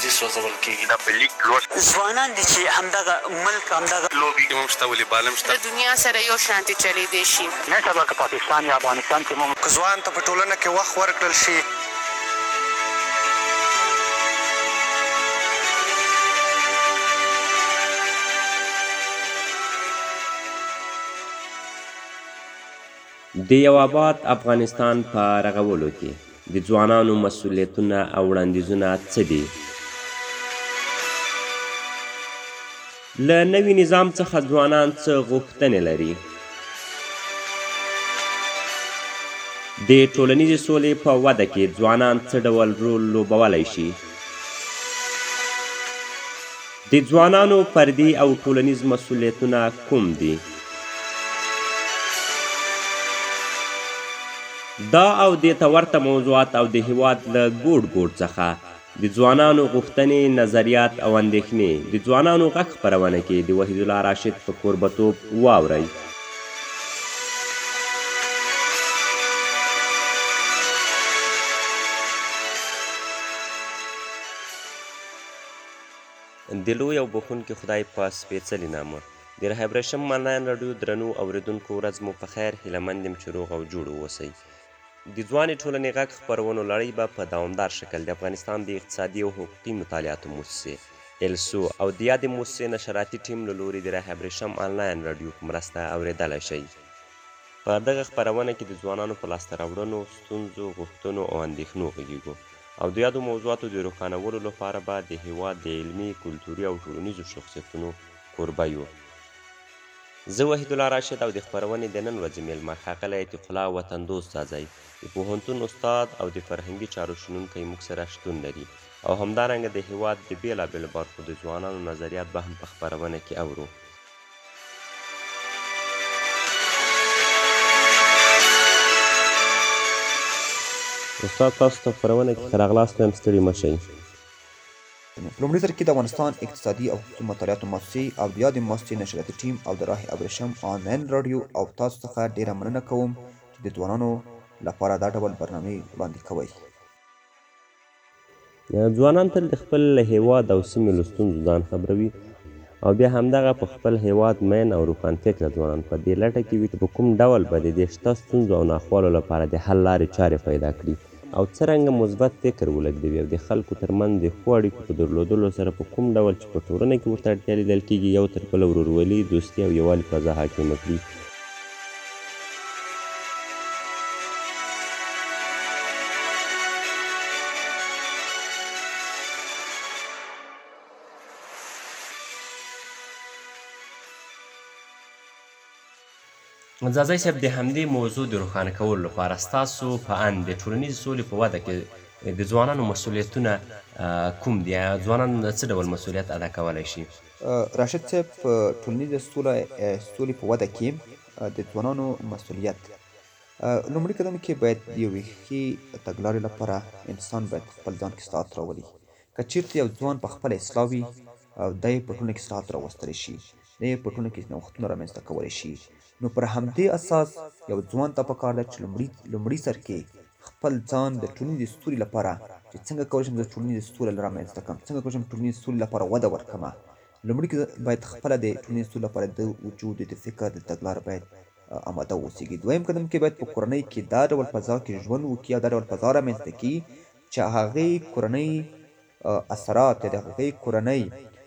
ښوونځي سوځول کېږي. دا په لیک لوست ځوانان دي چې همدغه ملک همدغه لوبې هم شته، والیبال هم شته. د دنیا سره یو شانتي چلیدی شي. نن سبا که پاکستان یا افغانستان کې مو که ځوان ته په ټولنه کې وخت ورکړل شي، د یو آباد افغانستان په رغولو کې د ځوانانو مسؤلیتونه او وړاندیزونه څه دي؟ له نوي نظام څخه ځوانان څه غوښتنې لري؟ د ټولنیزې سولې په وده کې ځوانان څه ډول رول لوبولی شي؟ د ځوانانو فردي او ټولنیز مسؤلیتونه کوم دي؟ دا او دې ته ورته موضوعات او د هیواد له ګوټ ګوټ څخه د ځوانانو غوښتنې، نظریات او اندېښنې د ځوانانو غږ خپرونه کې د وحیدالله راشد په کوربتوب واورئ. د لوی او بخښونکي خدای په سپېڅلي نامه د رهب رشم آنلاین راډیو درنو اوریدونکو ورځ مو په خیر. هیله مند یم چې روغ او جوړ واوسئ. د ځوانې ټولنې غږ خپرونو لړۍ به په دوامدار شکل د افغانستان د اقتصادي او حقوقي مطالعاتو مؤسسې السو او د یادې مؤسسې نشراتي ټیم له لوري د رهب رشم آنلاین راډیو په مرسته اورېدلی شئ. په دغه خپرونه کې د ځوانانو په لاسته راوړنو، ستونزو، غوښتنو او اندېښنو غږیږو او د یادو موضوعاتو د روښانولو لپاره به د هیواد د علمي، کلتوري او ټولنیزو شخصیتونو کوربه یو. زه وحیدالله راشد او د خپرونې د نن ورځې میلمه ښاغلی عتیق الله وطندوست ځاځی د پوهنتون استاد او د فرهنګي چارو شنونکی موږ سره شتون لري او همدارنګه د هیواد د بېلابېلو برخو د ځوانانو نظریات به هم په خپرونه کې اورو. استاد، تاسو ته خپرونه کې ښه راغلاست وایم، ستړي مه شئ. په لومړي سر کې د افغانستان اقتصادي او حقوقي مطالعاتو مؤسسې او د یادې مؤسسې نشراتي ټیم او د راه ابریشم آنلاین راډیو او تاسو څخه ډیره مننه کوم چې د ځوانانو لپاره دا ډول برنامې وړاندې کوئ. ځوانان تل د خپل هیواد او سیمې له ستونزو ځان خبروي او بیا همدغه په خپل هیواد مین او روښانفکره ځوانان په دې لټه کې وي چې په کوم ډول به د دې شته ستونزو او ناخوالو لپاره د حل لارې چارې پیدا کړي او څرنګه مثبت فکر ولګوي او د خلکو ترمنځ د ښو اړیکو په درلودلو سره په کوم ډول چې په ټولنه کې ورته اړتیا لیدل کېږي یو تر بله ورورولي، دوستي او یووالي فضا حاکمه کړي. ځاځی صاحب، د همدې موضوع د روښانه کولو لپاره ستاسو په اند د ټولنیزې سولې په وده کې د ځوانانو مسؤلیتونه کوم دي؟ ځوانان څه ډول مسؤلیت ادا کولی شي؟ راشد صاحب، په ټولنیزې سولې په وده کې د ځوانانو مسؤلیت لومړي قدم کې باید د یوې ښې تګلارې لپاره انسان باید خپل ځان کې اصلاحات راولي. که چېرته یو ځوان په خپله اصلاح وي او دی په ټولنه کې اصلاحات راوستلی شي، دی په ټولنه کې نوښتونه رامنځته کولی شي، نو پر همدې اساس یو ځوان ته پکار ده چې لومړي سر کې خپل ځان د ټولنیزې ستوري لپاره چې څنګه کولی شم زه ټولنیزې سوله رامنځته کړم، څنګه کولی شم ټولنیزې سولې لپاره وده ورکړمه. لومړي کې باید خپله د ټولنیزې سولې لپاره د وجود د فکر د تګلاره باید آماده واوسېږي. دویم قدم کې باید په کورنۍ کې دا ډول فضا کې ژوند وکړي او دا ډول فضا رامنځته کړي چې هغې کورنۍ اثرات د هغې کورنۍ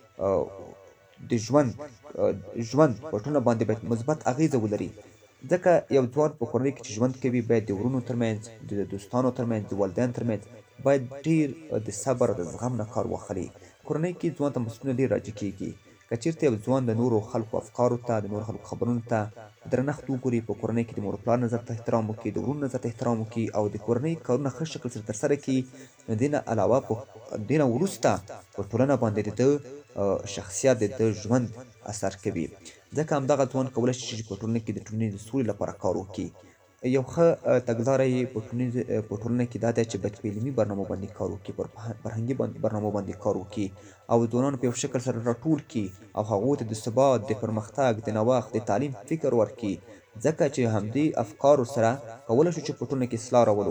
د ژوند په ټولنه باندې باید مثبت اغیزه ولري. ځکه یو ځوان په کورنۍ کې چې ژوند کوي باید د ورونو ترمنځ، د دوستانو ترمنځ، د والدینو ترمنځ باید ډېر د صبر او د زغم نه کار واخلي. کورنۍ کې ځوان ته مسؤلیتونه ډېر راجع کېږي. که چېرته یو ځوان د نورو خلکو افکارو ته، د نورو خلکو خبرونو ته درنښت وګوري، په کورنۍ کې د مور پلار نظر ته احترام وکړي، د ورونو نظر ته احترام وکړي او د کورنۍ کارونه ښه شکل سره ترسره کړي، نو دې نه علاوه دې نه وروسته په ټولنه باندې د ده شخصیت، د ده ژوند اثر کوي. ځکه همدغه ځوان کولی شي چې په ټولنه کې د ټولنیزې سولې لپاره کار وکړي. یو ښه تګلاره یې په ټولنه کې دا دی چې باید په علمي برنامو باندې کار وکړي، پر فرهنګي برنامو باندې کار وکړي او ځوانانو په یو شکل سره راټول کړي او هغو ته د ثبات، د پرمختګ، د نوښت، د تعلیم فکر ورکړي. ځکه چې همدې افکارو سره کولی شو چې په ټولنه کې اصلاح راولو.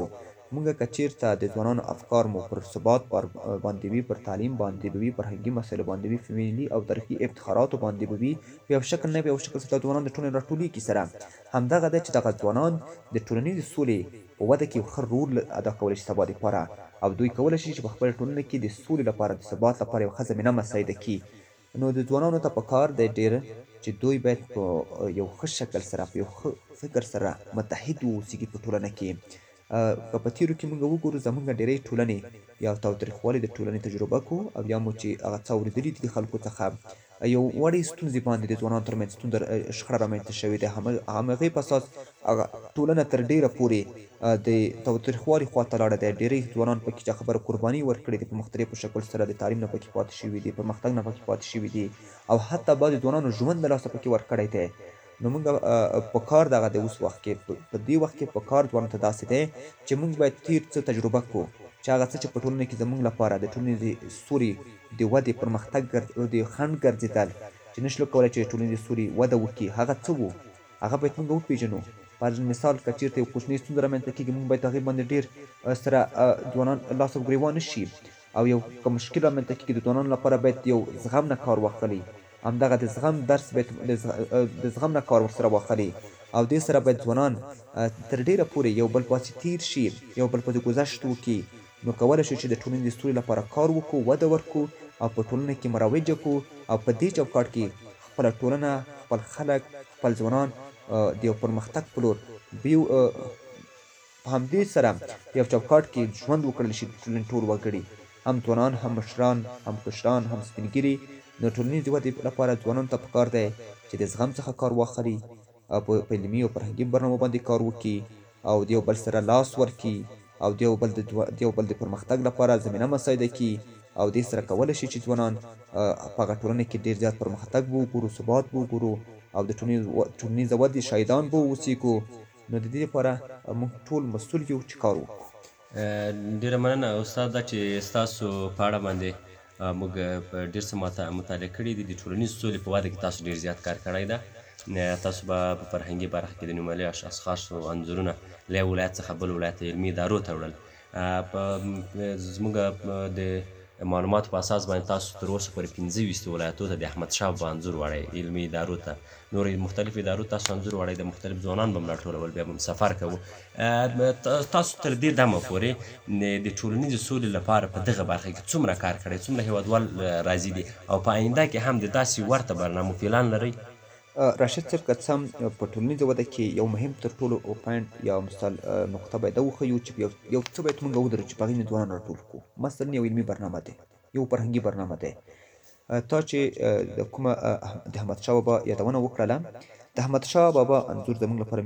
مونږ که چیرته د ځوانانو افکار مو پر ثبات باندې وي، پر تعلیم باندې به وي، فرهنګي مسایلو باندې وي، فیملي او تاریخي افتخاراتو باندې به وي، په یو شکل نه په یو شکل سره ځوانان د ټولنې راټولېږي سره. همدغه ده چې دغه ځوانان د ټولنیزې سولې په وده کې یو ښه رول ادا کولی شي سبا دپاره، او دوی کولی شي چې په خپله ټولنه کې د سولې لپاره د ثبات لپاره یو ښه زمینه مساعده کړي. نو د ځوانانو ته پکار دی ډېر چې دوی باید په یو ښه شکل سره په یو ښه فکر سره متحد واوسېږي په ټولنه کې. که په تېرو کې موږ وګورو زموږ ډېری ټولنې یا تاوتریخوالي د ټولنې تجربه کړو او یا مو چې هغه څه اورېدلي دي د خلکو څخه یو وړې ستونزې باندې د ځوانانو ترمنځ شخړه رامنځته شوې ده. همغې په اساس هغه ټولنه تر ډېره پورې د تاوتریخوالي خواته لاړه ده. ډېری ځوانان پکې چې خبره قرباني ورکړې دي په مختلفو شکل سره د تعلیم نه پکې پاتې شوي دي، پرمختګ نه پکې پاتې شوي دي، او حتی بعضې ځوانانو ژوند له لاسه پکې ورکړی دی. نو موږ په کار دغه د اوس وخت کې په دې وخت کې په کار ځوانانو ته داسې دی چې موږ باید تېر څه تجربه کړو چې هغه څه چې په ټولنه کې زموږ لپاره د ټولنیزې سولې د ودې پرمختګ د خنډ ګرځېدل چې نشو کولی چې ټولنیزې سولې وده وکړي، هغه څه وو هغه باید موږ وپېژنو. پر مثال که چېرته یو کوچنۍ ستونزه رامنځته کېږي موږ باید هغې باندې ډېر سره ځوانان لاس او ګرېوان نه شي، او یو که مشکل رامنځته کېږي د ځوانانو لپاره باید یو زغم نه کار واخلي، همدغه د زغم درس باید د زغم نه کار ورسره واخلي، او دې سره باید ځوانان تر ډېره پورې یو بل پسې تېر شي، یو بل پسې ګذشت وکړي. نو کولی شو چې د ټولنې د سولې لپاره کار وکړو، وده ورکړو او په ټولنه کې مروجه کړو، او په دې چوکاټ کې خپله ټولنه، خپل خلک، خپل ځوانان د یو پرمختګ په لور په همدې سره په یو چوکاټ کې ژوند وکړلی شي. ټولنې ټول وګړي، هم ځوانان، هم مشران، هم کشران، هم سپین ږیري. نو ټولنیزې ودې لپاره ځوانانو ته پکار دی چې د زغم څخه کار واخلي، په علمي او فرهنګي برنامو باندې کار وکړي، او د یو بل سره لاس ورکړي، او د یو بل د پرمختګ لپاره زمینه مساعده کړي، او دې سره کولی شي چې ځوانان په هغه ټولنه کې ډېر زیات پرمختګ به وګورو، ثبات به وګورو، او د ټولنیزه ودې شاهدان به واوسېږو. نو د دې لپاره موږ ټول مسؤل یو چې کار وکړو. ډېره مننه استاد دا چې ستاسو په اړه باندې موږ ډېر څه مطالعه کړي دي. د ټولنیز سولې په وده کې تاسو ډېر زیات کار کړی ده. تاسو به په فرهنګي برخه کې د نومیالي اشخاصو انځورونه له یو ولایت څخه بل ولایت ته علمي ادارو ته وړل. زموږ د معلوماتو په اساس باندې تاسو تر اوسه پورې 25 ولایتو ته د احمدشاه بابا انځور وړی، علمي ادارو ته، نورې مختلفو ادارو تاسو انځور وړی، د مختلف ځوانان به م راټولول، بیا به م سفر کوو. تاسو تر دې دمه پورې د ټولنیزې سولې لپاره په دغه برخه کې څومره کار کړی، څومره هیوادوال راضي دي، او په آینده کې هم د داسې ورته برنامو پلان لرئ؟ راشد صاحب که څه هم په ټولنیزه وده کې یو مهم تر ټولو پوینټ یا مثال نقطه باید وښیو چې یو څه باید موږ ودرو چې په هغې نه ځوانان راټول کړو. مثلا یو علمي برنامه دی، یو فرهنګي برنامه دی. تا چې د کومه د احمدشاه بابا یادونه وکړله، د احمدشاه بابا انځور زموږ لپاره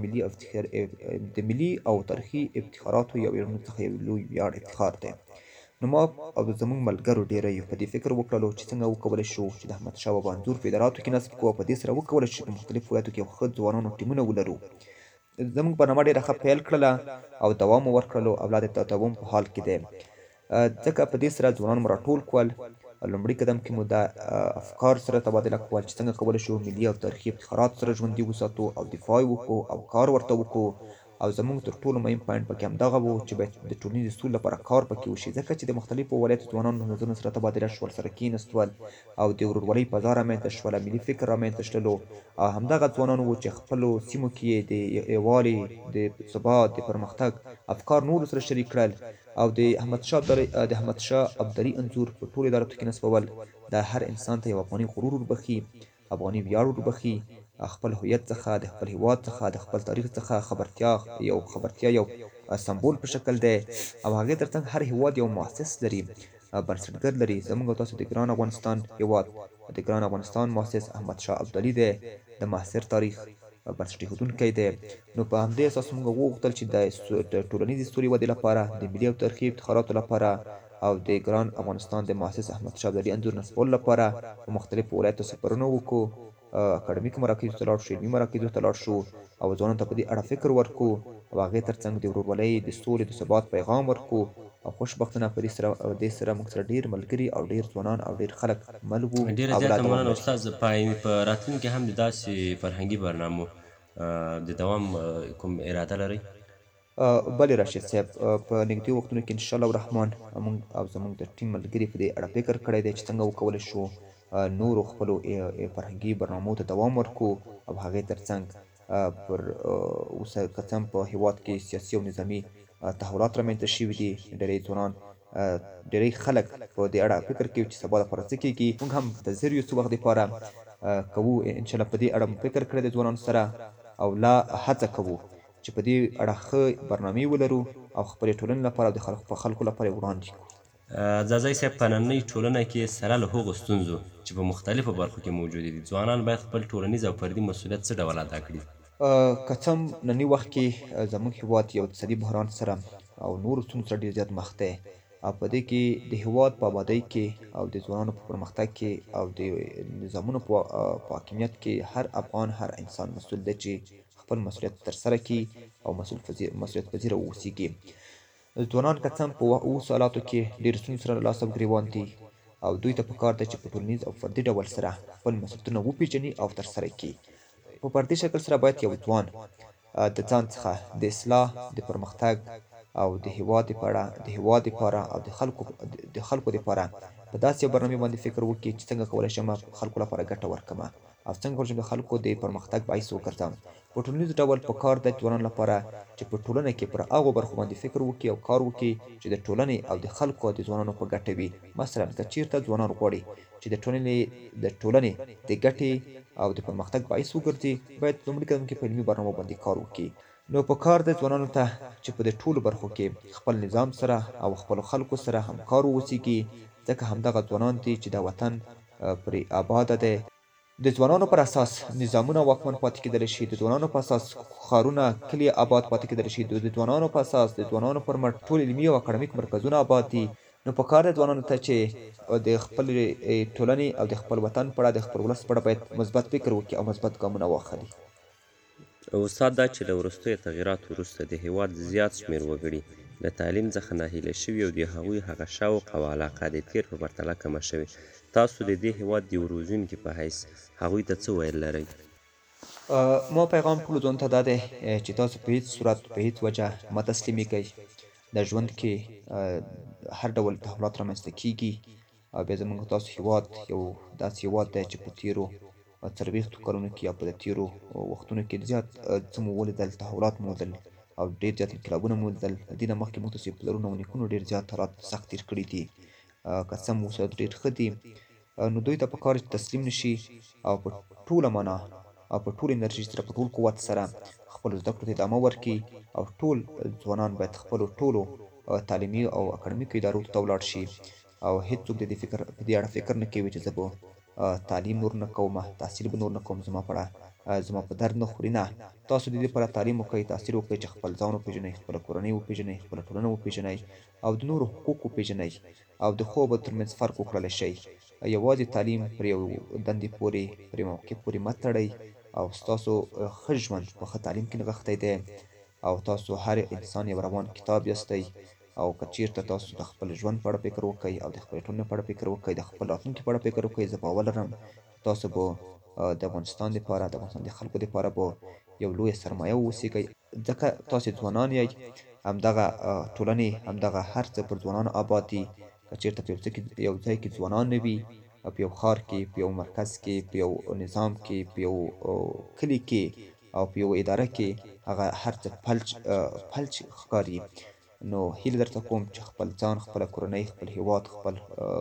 د ملي او تاریخي افتخاراتو یو څخه یو لوی ویاړ افتخار دی. نو ما او زموږ ملګرو ډېری په دې فکر وکړلو چې څنګه وکولی شو چې د احمدشاه بابا انځور په اداراتو کې نصب کړو، او په دې سره وکولی شو چې په مختلفو ولایتو کې یو ښه ځوانانو ټیمونه ولرو. زموږ برنامه ډېره ښه پیل کړله او دوام مو ورکړلو، او لا د تداوم په حال کې دی، ځکه په دې سره ځوانان مو راټول کړل. لومړي قدم کې مو دا افکار سره تبادله کول چې څنګه کولی شو ملي او تاریخي افتخارات سره ژوندي وساتو او دفاع یې وکړو او کار ورته وکړو. او زموږ تر ټولو مهم پوینټ پکې همدغه و چې باید د ټولنیزې سولې لپاره کار پکې وشي، ځکه چې د مختلفو ولایتو ځوانانو نظرونو سره تبادله شول، سره کېناستول، او د ورورولۍ فضا رامنځته شوله، ملي فکر رامنځته شلو، او همدغه ځوانان وو چې خپلو سیمو کې یې د یووالي، د ثبات، د پرمختګ افکار نورو سره شریک کړل. او د احمدشاه ابدالي انځور په ټولو اداراتو کې نصبول دا هر انسان ته یو افغاني غرور وربخي، افغاني ویاړ وربخي، خپل هویت څخه، د خپل هیواد څخه، د خپل تاریخ څخه خبرتیا یو سمبول په شکل دی. او هغې ترڅنګ هر هیواد یو مؤسس لري، بنسټګر لري. زموږ او تاسو د ګران افغانستان هیواد، د ګران افغانستان مؤسس احمدشاه ابدالي دی، د معاصر تاریخ بنسټ ایښودونکی دی. نو په همدې اساس موږ وغوښتل چې د ټولنیزې سولې ودې لپاره، د ملي او تاریخي افتخاراتو لپاره، او د ګران افغانستان د مؤسس احمدشاه ابدالي انځور نصبولو لپاره په مختلفو ولایتو سفرونه وکړو، اکاډمیکو مراکزو ته لاړ شو، علمي مراکزو ته لاړ شو، او ځوانانو ته په دې اړه فکر ورکړو، او هغې ترڅنګ د ورورولۍ، د سولې، د ثبات پیغام ورکړو. او خوشبختانه په دې سره موږ سره ډېر ملګري او ډېر ځوانان او ډېر خلک مل وو. ډېره زیاته مننه استاد. په راتلونکي کې هم د داسې فرهنګي برنامو د دوام کوم اراده لرئ؟ بلې راشد صاحب په نږدې وختونو کې انشاءالله الرحمن موږ او زموږ د ټیم ملګري په دې اړه فکر کړی دی چې څنګه وکولی شو نورو خپلو فرهنګي برنامو ته دوام ورکړو او هغې ترڅنګ پر اوس که څه هم په هېواد کې سیاسي او نظامي تحولات رامنځته شوي دي ډېری ځوانان ډېری خلک په دې اړه فکر کوي چې سبا لپاره څه کېږي موږ هم منتظر یو څه وخت دپاره کوو انشاءالله په دې اړه فکر کړی د ځوانانو سره او لا هڅه کوو چې په دې اړه ښه برنامې ولرو او خپلې ټولنې لپاره او د خلکو لپاره یې وړاندې کړو ځاځی صاحب په نننۍ ټولنه کې سره له هغو ستونزو چې په مختلفو برخو کې موجودې دي ځوانان باید خپل ټولنیز او فردي مسؤلیت څه ډول ادا کړي که څه هم ننني وخت کې زموږ هېواد یو اقتصادي بحران سره او نورو ستونزو سره ډېر زیات مخ دی او په دې کې د هېواد په ابادۍ کې او د ځوانانو په پرمختګ کې او د نظامونو په حاکمیت کې هر افغان هر انسان مسؤل دی چې خپل مسؤلیت ترسره کړي او مسؤلیت پذیره واوسېږي ځوانان که څه هم په اوسو حالاتو کې ډېرو ستونزو سره له لاسه ګرېوان دي او دوی ته پکار ده چې په ټولنیز او فردي ډول سره خپل مسؤلیتونه وپېژني او ترسره کړي په فردي شکل سره باید یو ځوان د ځان څخه د اصلاح د پرمختګ او د هېواد دپاره او د خلکو دپاره په داسې یو برنامې باندې فکر وکړي چې څنګه کولی شم خلکو لپاره ګټه ورکړمه او څنګه کولی شم د خلکو د پرمختګ باعث وګرځم په ټولنیز ډول په کار د ځوانانو لپاره چې په ټولنه کې پر هغو برخو باندې فکر وکړي او کار وکړي چې د ټولنې او د خلکو او د ځوانانو په ګټه وي مثلا که چېرته ځوانان غواړي چې د ټولنې د ګټې او د پرمختګ باعث وګرځي باید لومړي قدم کې په علمي برنامو باندې کار وکړي نو په کار د ځوانانو ته چې په دې ټولو برخو کې خپل نظام سره او خپلو خلکو سره همکار واوسېږي ځکه همدغه ځوانان دي چې دا وطن پرې آباده دی د ځوانانو پر اساس نظامونه واکمن پاتې کېدلی شي د ځوانانو په اساس ښارونه کلي آباد پاتې کېدلی شي د ځوانانو په اساس د ځوانانو پر مټ ټول علمي او اکاډمیک مرکزونه آباد دي نو په کار د ځوانانو ته چې د خپل ټولنې او د خپل وطن په اړه د خپل ولس په اړه باید مثبت فکر وکړي او مثبت ګامونه واخلي استاد دا چې له وروستیو تغییراتو وروسته د هېواد زیات شمېر وګړي له تعلیم څخه ناهیله شوي او د هغوی هغه شوق او علاقه د تېر په پرتله کمه شوې تاسو د دې هېواد د یو روزونکي په حیث هغوی ته څه ویل لرئ ما پیغام ټولو ځوانانو ته دا دی چې تاسو په هېڅ صورت په هېڅ وجه مه تسلیمېږئ د ژوند کې هر ډول تحولات رامنځته کېږي او بیا زموږ تاسو هېواد یو داسې هېواد دی چې په تېرو 40 کلونو کې یا په تېرو وختونو کې زیات څه مو ولیدل تحولات مو ولیدل او ډېر زیات انقلابونه مو ولیدل د دې نه مخکې موږ تاسو پلرونو او نیکونو ډېر زیات حالات سخت تېر کړي دي که څه هم اوس ډېر ښه دي نو دوی ته پکار چې تسلیم نشي او په ټوله معنا او په ټول انرژي سره په ټول قوت سره خپلو زده کړو ته ادامه ورکړي او ټول ځوانان باید خپلو ټولو تعلیمي او اکاډمیکو ادارو ته ولاړ شي او هېڅوک د دې اړه فکر نه کوي چې زه به تعلیم نور نه کوم تحصیل به نور نه کوم زما په درد نه خوري نه تاسو د دې لپاره تعلیم وکړئ تحصیل وکړئ چې خپل ځان وپېژنئ خپله کورنۍ وپېژنئ خپله ټولنه وپېژنئ او د نورو حقوق وپېژنئ او د ښو بدو ترمنځ فرق وکړلی شئ یوازې تعلیم پر یو دندې پورې پر یو موقع پورې مه تړئ او ستاسو ښه ژوند په ښه تعلیم کې نغښتی دی او تاسو هر انسان یو روان کتاب یاستئ او که چېرته تاسو د خپل ژوند په اړه فکر وکړئ او د خپلې ټولنې په اړه فکر وکړئ د خپل راتلونکي په اړه فکر وکړئ زه باور لرم تاسو به د افغانستان دپاره د افغانستان د خلکو دپاره به یو لویه سرمایه واوسېږئ ځکه تاسې ځوانان یئ همدغه ټولنې همدغه هر څه پر ځوانانو آباد دي که چېرته په یو ځای کې ځوانان نه وي په یو ښار کې په یو مرکز کې په یو نظام کې په یو کلي کې او په یو اداره کې هغه هر څه فلج ښکاري نو هیله درته کوم چې خپل ځان خپله کورنۍ خپل هېواد خپل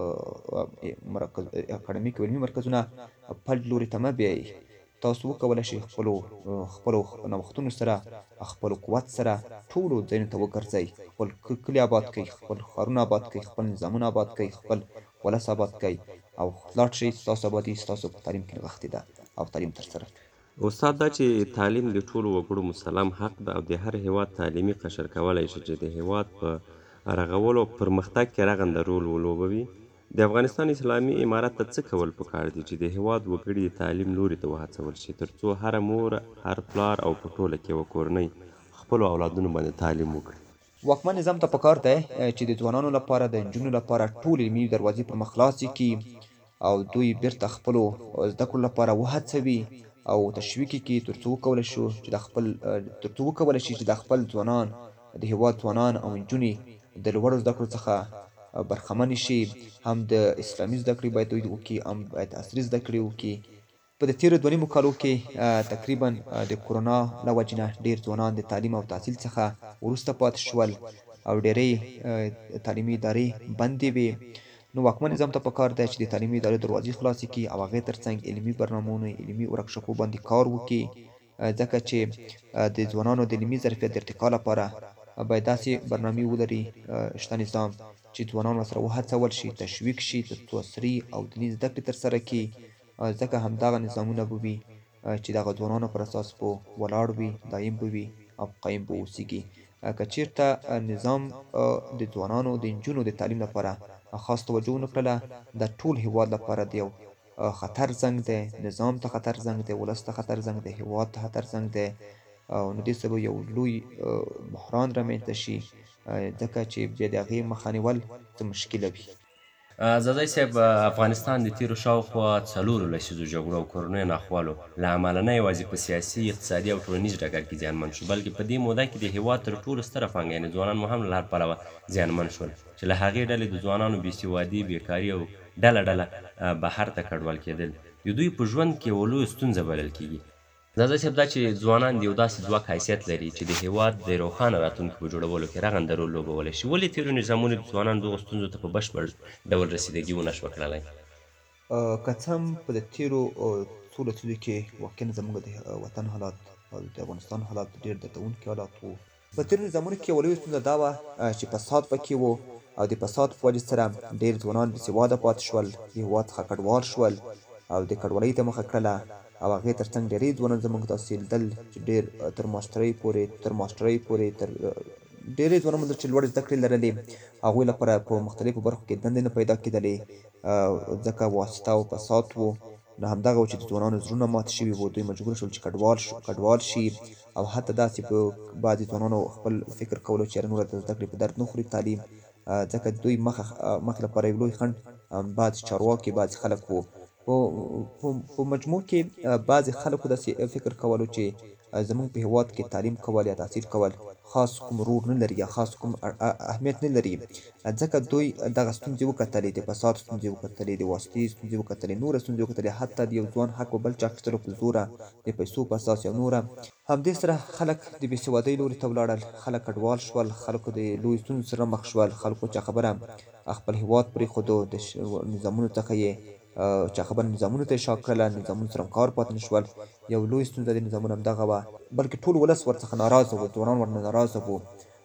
اکاډمیک او علمي مرکزونه فلج لوري ته مه بیایئ تاسو وکولی شئ خپلو نوښتونو سره خپلو قوت سره ټولو ځایونو ته وګرځئ خپل کلي آباد کړئ خپل ښارونه آباد کړئ خپل نظامونه آباد کړئ خپل ولس آباد کړئ او لاړ شئ ستاسو آبادي ستاسو په تعلیم کې نغښتې ده او تعلیم ترسره کړئ استاد دا چې تعلیم د ټولو وګړو مسلم حق ده او د هر هېواد تعلیمي قشر کولی شي چې د هېواد په رغولو او پرمختګ کې رغنده رول ولوبوي د افغانستان اسلامي امارت ته څه کول پکار دي چې د هېواد وګړي د تعلیم لوري ته وهڅول شي تر څو هره مور هر پلار او په ټوله کې یوه کورنۍ خپلو اولادونو باندې تعلیم وکړي واکمن نظام ته پکار دی چې د ځوانانو لپاره د نجونو لپاره ټول علمي دروازې پر مخ خلاصې کړي او دوی بیرته خپلو زده کړو لپاره وهڅوي او تشویق یې کړي تر څو وکولی شي چې د خپل ځوانان د هیواد ځوانان او نجونې د لوړو زده کړو څخه برخمن شي. هم د اسلامي زده کړې باید دوی وکړي، هم باید عصري زده کړې وکړي. په د تیرو 2.5 کالو کې تقریبا د کورونا له وجې نه ډېر ځوانان د تعلیم او تحصیل څخه وروسته پاتې شول او ډېرې تعلیمي ادارې بندې وې. نو واکمن نظام ته پکار دی چې د تعلیمي ادارو دروازې خلاصې کړي او هغې ترڅنګ علمي برنامونو، علمي ورکشاپو باندې کار وکړي، ځکه چې د ځوانانو د علمي ظرفیت د ارتقا لپاره باید داسې برنامې ولري شته نظام چې ځوانان ورسره وهڅول شي، تشویق شي تر څو عصري او دیني زده کړې ترسره کړي، ځکه همدغه نظامونه به وي چې دغه ځوانانو پر اساس به ولاړ وي، دایم به وي او قایم به اوسیږي. که چېرته نظام د ځوانانو د نجونو د تعلیم لپاره خاص توجه ونه کړله، د ټول هیواد لپاره د یو خطر زنګ دی، نظام ته خطر زنګ دی، ولس ته خطر زنګ دی، هیواد ته خطر زنګ دی. نو دې سبب یو لوی بحران رامنځته شي، ځکه چې بیا د هغې مخه نیول څه مشکله وي. زازی صاحب، افغانستان د تیرو شاوخوا 4 لسیزو جګړو او کورنیو ناخوالو له امله نه یوازې په سیاسي، اقتصادي او ټولنیز ډګر کې زیانمن شو، بلکې په دې موده کې د هیواد تر ټولو ستره پانګه یعنې ځوانان مو هم له هر پلوه زیانمن شول، چې له هغې ډلې د ځوانانو بېسوادي، بېکاري او ډله بهر ته کډوال کېدل د دوی په ژوند کې یوه لویه ستونزه بلل کېږي. زازی صاحب، دا چې ځوانان د یو داسې ځواک حیثیت لري چې د هیواد د روښانه راتلونکي په جوړولو کې رغنده رول لوبولی شي، ولې تېرو نظامونو د ځوانانو دغو ستونزو ته په بشپړ ډول رسیدګي ونه شوه کړلی؟ که څه هم په د تېرو څو لسیزو کې واقعا زموږ د وطن حالات او د افغانستان حالات ډېر دردونکي حالات وو. په تېرو نظامونو کې یوه لویه ستونزه دا وه چې فساد پکې و او د فساد په وجې سره ډېر ځوانان بېسواده پاتې شول، د هېواد څخه کډوال شول او د کډوالۍ ته مخه کړله. او هغې ترڅنګ ډېری ځوانان زموږ داسې لیدل چې ډېر تر ماسټرۍ پورې تر ډېری ځوانان موندل چې لوړې زده کړې لرلې، هغوی لپاره په مختلفو برخو کې دندې نه پیدا کېدلې، ځکه واسطه او فساد و. نو همدغه و چې د ځوانانو زړونه مات شوي وو، دوی مجبور شول چې کډوال شي. او حتی داسې په بعضې ځوانانو خپل فکر کولو چې نوره د زده کړې په درد نه خوري تعلیم، ځکه دوی مخې لپاره یو لوی خنډ بعضې چارواکي، بعضې خلک وو. په مجموع کې بعضې خلکو داسې فکر کولو چې زموږ په هېواد کې تعلیم کول یا تحصیل کول خاص کوم رول نه لري یا خاص کوم اهمیت نه لري، ځکه دوی دغه ستونزې وکتلې، د فساد ستونزې وکتلې، د واسطې ستونزې وکتلې، نوره ستونزې وکتلې، حتی د یو ځوان حق په بل چا اخیستلو په زوره، د پیسو په اساس یا نوره. همدې سره خلک د بېسوادۍ لوري ته ولاړل، خلک کډوال شول، خلکو د لویو ستونزو سره مخ شول، خلکو چا خبره خپل هېواد پرېښودو، د نظامونو څخه یې چا خبره نظامونو ته یې شا کړله، نظامونو سره همکار پاتې نه شول. یو لوی ستونزه د نظامونو همدغه وه، بلکې ټول ولس ورڅخه ناراضه وو، ځوانان ورنه ناراضه وو.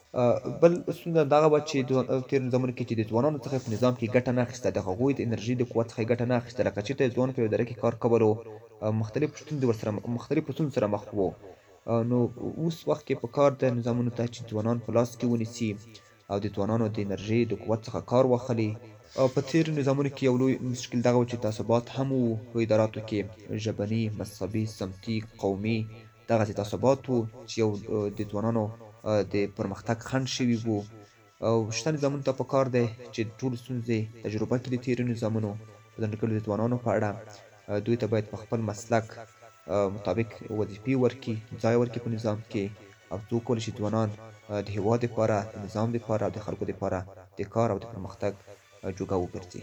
بل ستونزه دغه وه چې تېرو نظامونو کې چې د ځوانانو څخه په نظام کې ګټه نه اخیسته، د هغوی د انرژي د قوت څخه یې ګټه نه اخیسته. لکه چېرته یې ځوان په یوه اداره کې کار کولو، مختلفو ستونزو سره مخ وو. نو اوس وخت کې پکار ده نظامونو ته چې ځوانان په لاس کې ونیسي او د ځوانانو د انرژي د قوت څخه کار واخلي. په تېرو نظامونو کې یو لوی مشکل دغه و چې تعصبات هم وو په اداراتو کې، ژبني، مذهبي، سمتي، قومي، دغسې تعصبات وو چې یو د ځوانانو د پرمختګ خنډ شوي وو. او شته نظامونو ته پکار دی چې ټولې ستونزې تجربه کړي د تېرو نظامونو په ځانګړي د ځوانانو په اړه. دوی ته باید په خپل مسلک مطابق وظیفې ورکړي، ځای ورکړي په نظام کې، او څه وکولی شي ځوانان د هېواد دپاره، د نظام دپاره او د خلکو دپاره د کار او د پرمختګ جوګه وګرځي.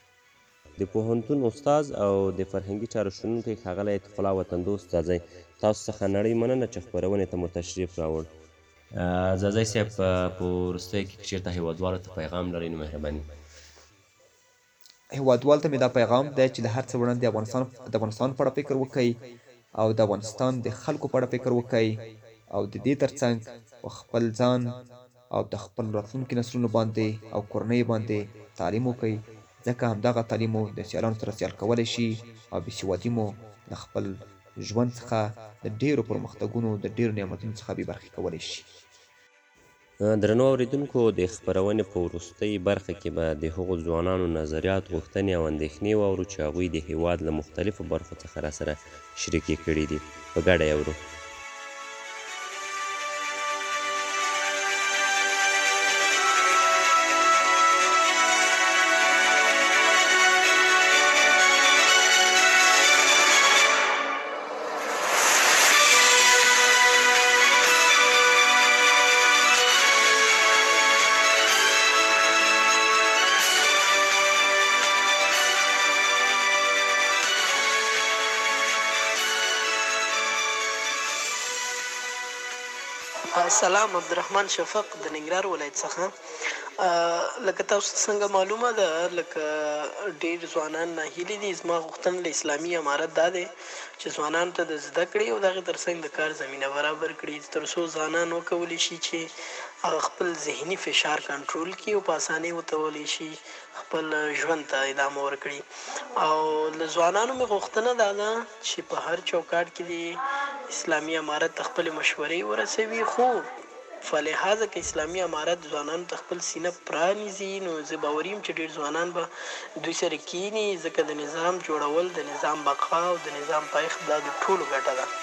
د پوهنتون استاد او د فرهنګي چارو شنونکی ښاغلی عتیق الله وطندوست زازی، تاسو څخه نړۍ مننه چې خپرونې ته مو تشریف راوړ. زازی صاحب، په وروستیو کې که چېرته هېوادوالو ته پیغام لرئ نو مهرباني. هېوادوالو ته مې دا پیغام دی چې له هر څه وړاندې د افغانستان په اړه فکر وکړئ او د افغانستان د خلکو په اړه فکر وکړئ، او د دې ترڅنګ خپل ځان او د خپل راتلونکي نسلونو باندې او کورنۍ باندې تعلیم وکړئ، ځکه همدغه تعلیم مو د سیالانو سره سیال کولی شي او بېسوادي مو د خپل ژوند څخه د ډېرو پرمختګونو، د ډېرو نعمتونو څخه بې برخې کولی شي. درنو اورېدونکو، د خپرونې په وروستۍ برخه کې به د هغو ځوانانو نظریات، غوښتنې او اندېښنې واورو چې هغوی د هېواد له مختلفو برخو څخه راسره شریکې کړي دي. په ګډه یې اورو. سلام، عبدالرحمن شفق د ننګرهار ولایت څخه. لکه تاسو څنګه معلومه ده، لکه ډېر ځوانان ناهیلي دي. زما غوښتنه له اسلامي امارت دا دی چې ځوانانو ته د زده کړې او د هغې تر څنګ د کار زمینه برابر کړي، تر څو ځوانان وکولی شي چې هغه خپل ذهني فشار کنټرول کړي او په اسانۍ وتولی شي خپل ژوند ته ادامه ورکړي. او له ځوانانو مې غوښتنه دا ده چې په هر چوکاټ کې د اسلامي امارت ته خپلې مشورې ورسوي، خو فلهذا که اسلامي امارت ځوانانو ته خپل سینه پرانیزي، نو زه باوري یم چې ډېر ځوانان به دوی سره کیني، ځکه د نظام جوړول، د نظام بقا او د نظام پایښت دا د ټولو ګټه ده.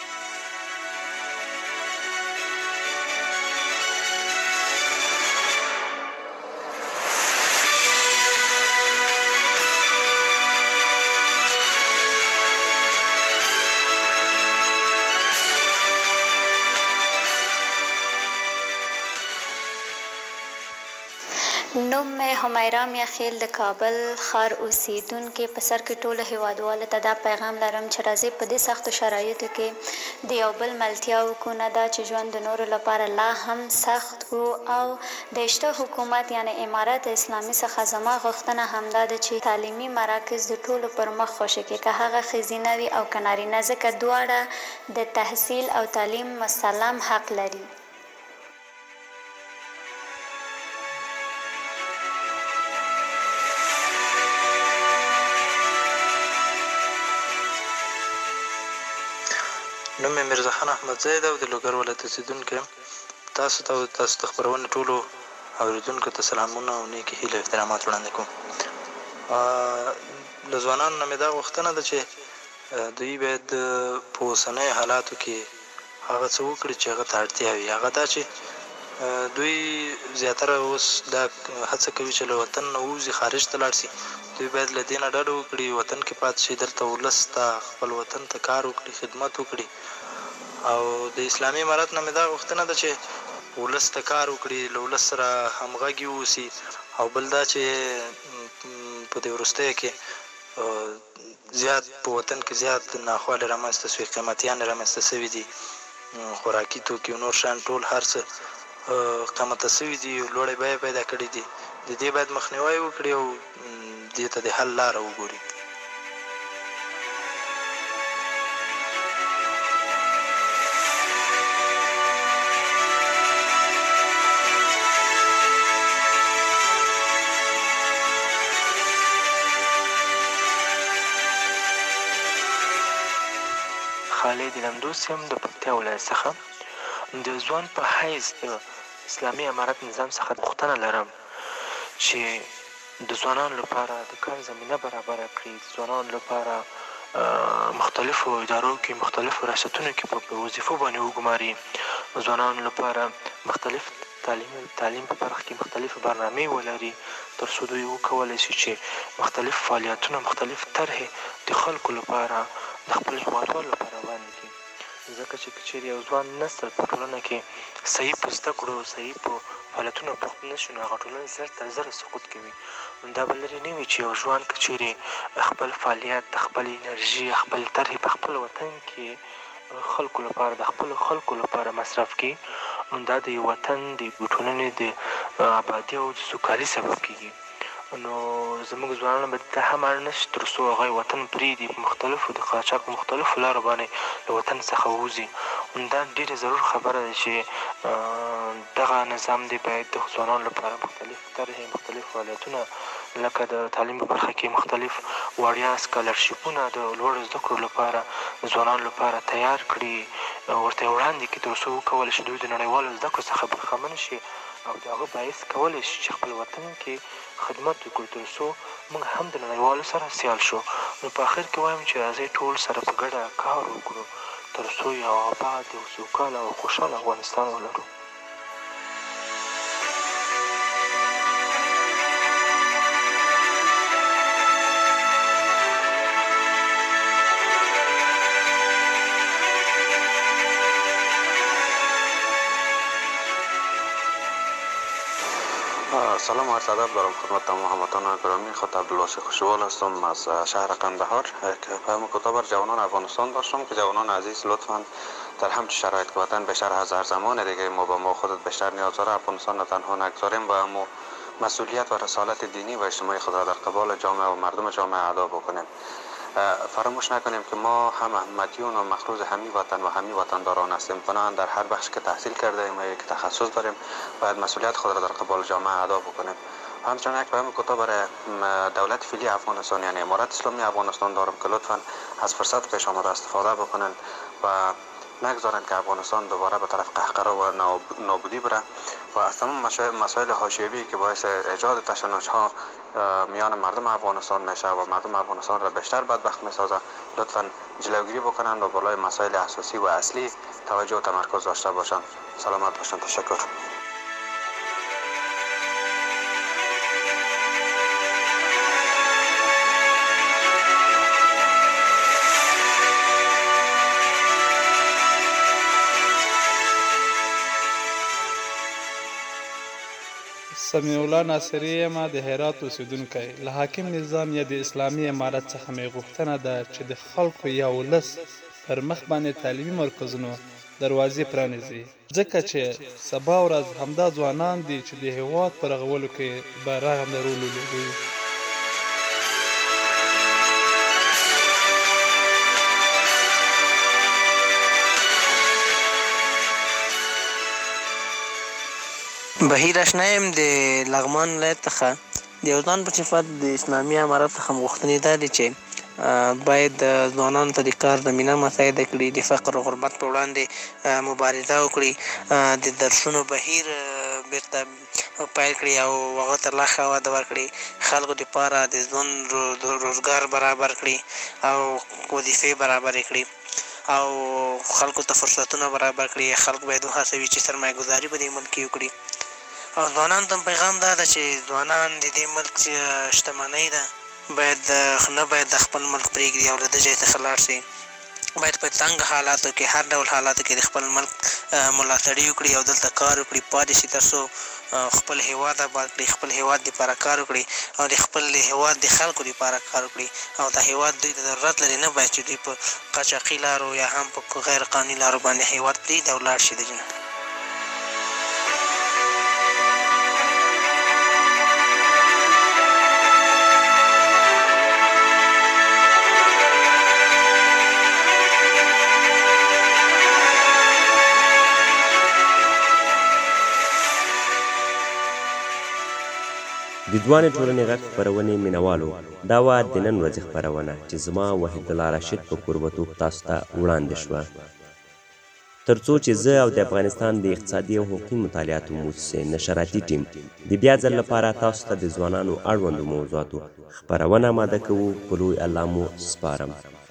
نوم مې حمیرا میاخیل د کابل ښار اوسیدونکې په سر کې ټولو هیوادوالو ته دا پیغام لرم چې راځئ په دې سختو شرایطو کې د یو بل ملتیا وکړو. نه دا چې ژوند د نورو لپاره لا هم سخت و او د اشته حکومت یعنی امارت اسلامي څخه زما غوښتنه همدا ده چې تعلیمي مراکز د ټولو پر مخ خوشې کړي، که هغه ښځینه وي او که نارینه، ځکه دواړه د تحصیل او تعلیم مسلم حق لري. نوم مې میرزا خان احمدزی ده او د لوګر ولایت اوسېدونکی یم. تاسو ته او تاسو د خپرونې ټولو اورېدونکو ته سلامونه او نیکې هیلې او احترامات وړاندې کوم. له ځوانانو نه مې دا غوښتنه ده چې دوی باید په اوسنیو حالاتو کې هغه څه وکړي چې هغه ته اړتیا وي. هغه دا چې دوی زیاتره اوس دا هڅه کوي چې له وطن نه ووځي، خارج ته لاړ شي. دوی باید له دې نه ډډه وکړي، وطن کې پاتې شي، دلته ولس ته خپل وطن ته کار وکړي، خدمت وکړي. او د اسلامي امارت نه مې دا غوښتنه ده چې ولس ته کار وکړي، له ولس سره همغږي واوسي. او بل دا چې په دې وروستیو کې زیات په وطن کې زیات ناخوالې رامنځته شوي، قیمتیانې رامنځته شوي دي، خوراکي توکي او نور شیان ټول هر څه قیمته شوي دي، لوړې بیې پیدا کړي دي. د دې باید مخنیوی وکړي او دې ته د حل لاره وګوري. خالد لمدوس یم د پکتیا ولایت څخه. د ځوان په حیث د اسلامي امارت نظام څخه غوښتنه لرم چې د ځوانانو لپاره د کار زمینه برابره کړي، د ځوانانو لپاره مختلفو ادارو کې، مختلفو ریاستونو کې په وظیفو باندې وګماري، ځوانانو لپاره مختلف تعلیم په برخه کې مختلفې برنامې ولري، تر څو دوی وکولی شي چې مختلف فعالیتونه، مختلف طرحې د خلکو لپاره، د خپل هېوادوالو لپاره وړاندې کړي. ځکه چې که چېرې یو ځوان نسل په ټولنه کې صحیح په زده کړو، صحیح په فعالیتونو بوخت نه شي، نو هغه ټولنه زر تر زره سقوط کوي. دا به لرې نه وي چې یو ځوان که چېرې خپل فعالیت، خپل انرژي، خپل طرحې په خپل وطن کې خلکو لپاره، د خپلو خلکو لپاره مصرف کړي، نو دا د یو وطن د ټولنې د ابادي او د سوکالي سبب کېږي. نو زموږ ځوانانو به ته هم اړ نه شي تر څو هغه وطن پرېږدي، په مختلفو د قاچاق په مختلفو لارو باندې له وطن څخه ووځي. دا ډېره ضرور خبره ده چې دغه نظام دی باید د ځوانانو لپاره مختلف طرحې، مختلف فعالیتونه، لکه د تعلیم په برخه کې مختلف وړیا سکالرشیپونه د لوړو زده کړو لپاره ځوانانو لپاره تیار کړي، ورته وړاندې کړي، تر څو وکولی شي دوی د نړیوالو زده کړو څخه برخمن شي او د هغه باعث کولی شي چې خپل وطن کې خدمت وکړو، تر څو موږ هم د نړیوالو سره سیال شو. نو په آخر کې وایم چې راځئ ټول سره په ګډه کار وکړو تر څو یو آباد او سوکاله او خوشحاله افغانستان ولرو. سلام و عرض ادب دارم خدمت تمام هموطنان گرامی. خود عبدالواسع خوشوال هستم از شهر قندهار که پیام کوتاه بر جوانان افغانستان داشتم که جوانان عزیز لطفاً در همچه شرایط که وطن بیشتر از هر زمان دیگه ما به ما خودت بیشتر نیاز داره. افغانستان را تنها نگذاریم و ما مسئولیت و رسالت دینی و اجتماعی خود را در قبال جامعه و مردم جامعه ادا بکنیم. فراموش نکنیم که ما هم احمدیون و مخلوط همی وطن و همی وطنداران هستیم. بنابراین در هر بخش که تحصیل کرده ایم و یک تخصص داریم باید مسئولیت خود را در قبال جامعه ادا بکنیم. همچنین یک پیام کوتاه برای دولت فعلی افغانستان یعنی امارت اسلامی افغانستان دارم که لطفاً از فرصت پیش آمده استفاده بکنن و نگذارند که افغانستان دوباره به طرف قهقرا و نابودی بره و از تمام مسائل حاشیه‌ای که باعث ایجاد تشنج‌ها میان مردم افغانستان میشه و مردم افغانستان را بیشتر بدبخت میسازه لطفاً جلوگیری بکنند و بالای مسائل اساسی و اصلی توجه و تمرکز داشته باشند. سلامت باشند. تشکر. سمیع الله ناصري یم د هرات اوسیدونکی. له حاکم نظام یا د اسلامي امارت څخه مې غوښتنه ده چې د خلکو یا ولس پر مخ باندې تعلیمي مرکزونو دروازې پرانیزي، ځکه چې سبا ورځ همدا ځوانان دي چې د هېواد په رغولو کې به رغنده رول ولوبوي. بهیر اشنا یم د لغمان ولایت څخه. د یو ځوان په صفت د اسلامي امارت څخه غوښتنې دا دي چې باید ځوانانو ته د کار زمینه مساعده کړي، د فقر و غربت په وړاندې مبارزه وکړي، د درسونو بهیر بیرته پیل کړي او هغه ته لا ښه وده ورکړي، خلکو دپاره د ژوند روزګار برابر کړي او وظیفې برابرې کړي او خلکو ته فرصتونه برابر کړي. خلک باید وهڅوي چې سرمایه ګذاري په دې ملک کې وکړي او ځوانانو ته پیغام دا ده چې ځوانان د دې ملک شتمنۍ ده باید نه باید د خپل ملک پرېږدي او له دې ځای څخه لاړ شي. باید په تنګ حالاتو کې هر ډول حالاتو کې د خپل ملک ملاتړي وکړي او دلته کار وکړي، پاتې شي تر څو خپل هیواد آباد کړي، خپل هیواد دپاره کار وکړي او د خپل هیواد د خلکو دپاره کار وکړي او دا هیواد دوی ته ضرورت لري، نه باید چې دوی په قاچاقي لارو یا هم په غیر قانوني لارو باندې هیواد پرېږدي او لاړ شي د جنت. د ځوانې ټولنې غږ خپرونې مینوالو، دا وه د نن ورځې خپرونه چې زما وحیدالله راشد په کوربتوب تاسو ته وړاندې شوه. تر څو چې زه او د افغانستان د اقتصادي او حقوقي مطالعاتو مؤسسې نشراتي ټیم د بیا ځل لپاره تاسو ته د ځوانانو اړوندو موضوعاتو خپرونه اماده کوو، په لوی الله مو سپارم.